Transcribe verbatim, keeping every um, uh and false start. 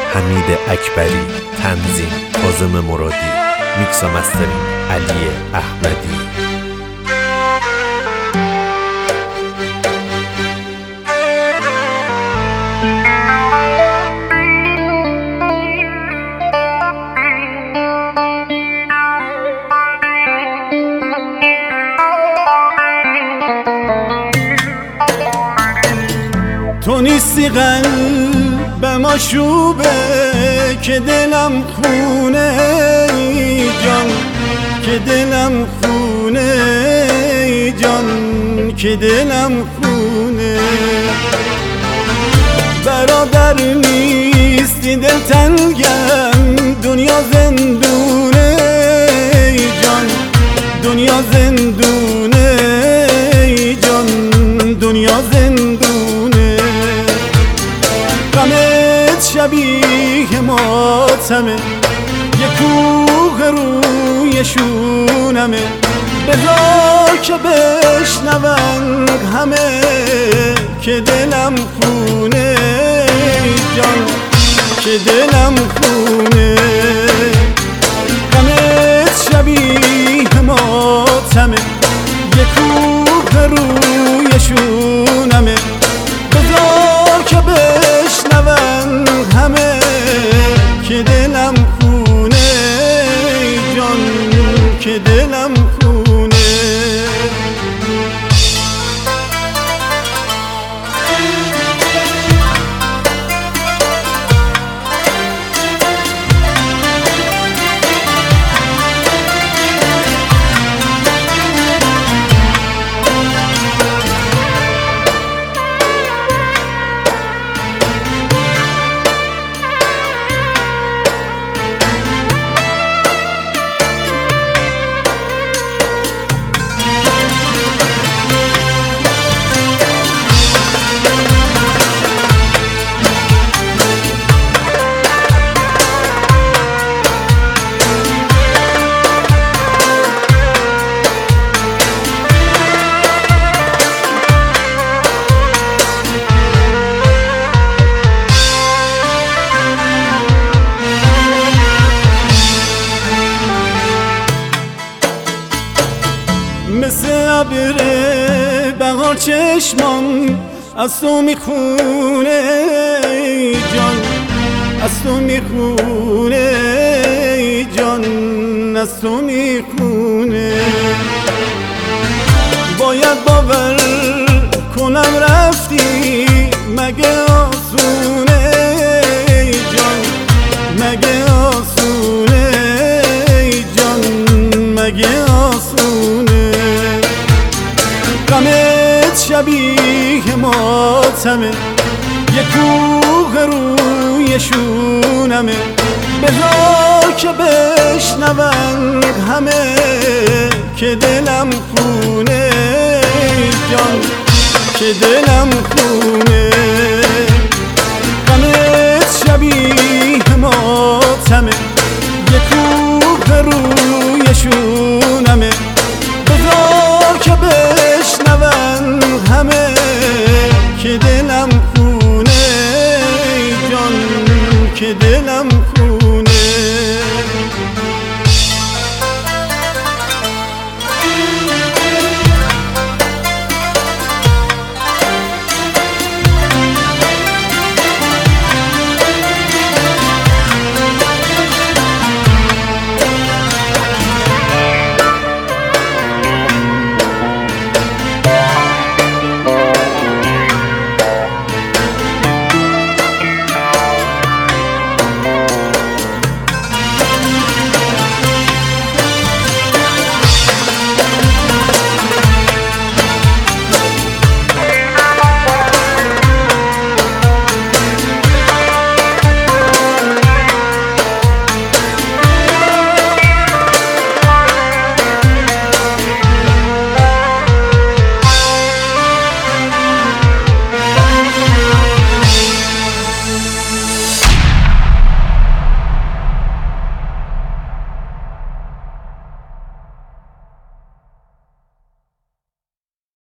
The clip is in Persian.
حمید اکبری، تنظیم کاظم مرادی، میکس و مسترینگ علی احمدی. تو نیستی قلبم آشوبه که دلم خونه ای جان، که دلم خونه ای جان، که دلم خونه. برادر نیستی دلتنگم، دنیا زندونه ای جان، دنیا زندونه ای جان، دنیا زندونه. غمت شبیه ماتمه، یه کوه روی شونمه. بذار که بشنون همه که دلم خونه جان، که دلم خونه. غمت شبیه ماتمه، یه کوه روی شونمه. بذار که بشنون همه که دلم خونه جان، که دلم خونه. مثل ابر بهار چشمام از تو میخونه جان، از تو میخونه جان، از تو میخونه. باید باور کنم رفتی، مگه آسونه جان، مگه آسونه جان، مگه آسونه. غمت شبیه ماتمه، یه کوه روی شونمه. بذار که بشنون همه که دلم خونه جان، که دلم خونه. غمت شبیه ماتمه، یه کوه روی شونمه. بذار که بشنون همه که دلم خونه جان، که دلم